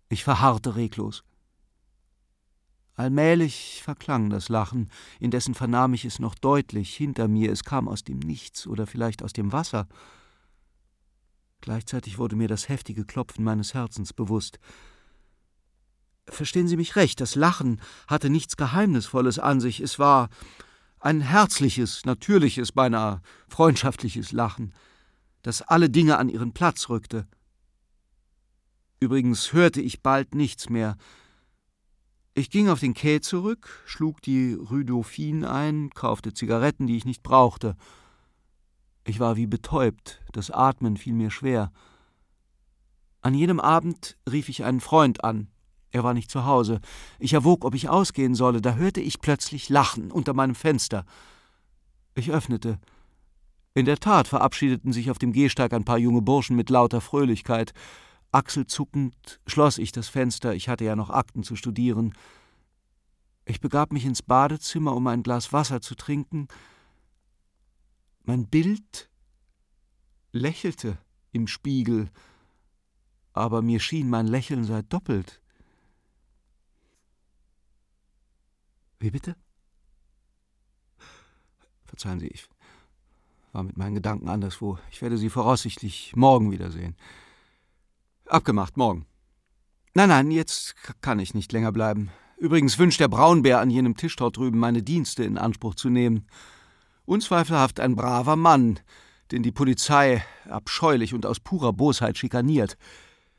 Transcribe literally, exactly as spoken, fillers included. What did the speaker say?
Ich verharrte reglos. Allmählich verklang das Lachen, indessen vernahm ich es noch deutlich hinter mir. Es kam aus dem Nichts oder vielleicht aus dem Wasser. Gleichzeitig wurde mir das heftige Klopfen meines Herzens bewusst. Verstehen Sie mich recht, das Lachen hatte nichts Geheimnisvolles an sich. Es war ein herzliches, natürliches, beinahe freundschaftliches Lachen, das alle Dinge an ihren Platz rückte. Übrigens hörte ich bald nichts mehr. Ich ging auf den Quai zurück, schlug die Rue Dauphine ein, kaufte Zigaretten, die ich nicht brauchte. Ich war wie betäubt, das Atmen fiel mir schwer. An jenem Abend rief ich einen Freund an. Er war nicht zu Hause. Ich erwog, ob ich ausgehen solle. Da hörte ich plötzlich Lachen unter meinem Fenster. Ich öffnete. In der Tat verabschiedeten sich auf dem Gehsteig ein paar junge Burschen mit lauter Fröhlichkeit. Achselzuckend schloss ich das Fenster. Ich hatte ja noch Akten zu studieren. Ich begab mich ins Badezimmer, um ein Glas Wasser zu trinken. Mein Bild lächelte im Spiegel, aber mir schien, mein Lächeln sei doppelt. Wie bitte? Verzeihen Sie, ich war mit meinen Gedanken anderswo. Ich werde Sie voraussichtlich morgen wiedersehen. Abgemacht, morgen. Nein, nein, jetzt kann ich nicht länger bleiben. Übrigens wünscht der Braunbär an jenem Tisch dort drüben, meine Dienste in Anspruch zu nehmen. Unzweifelhaft ein braver Mann, den die Polizei abscheulich und aus purer Bosheit schikaniert.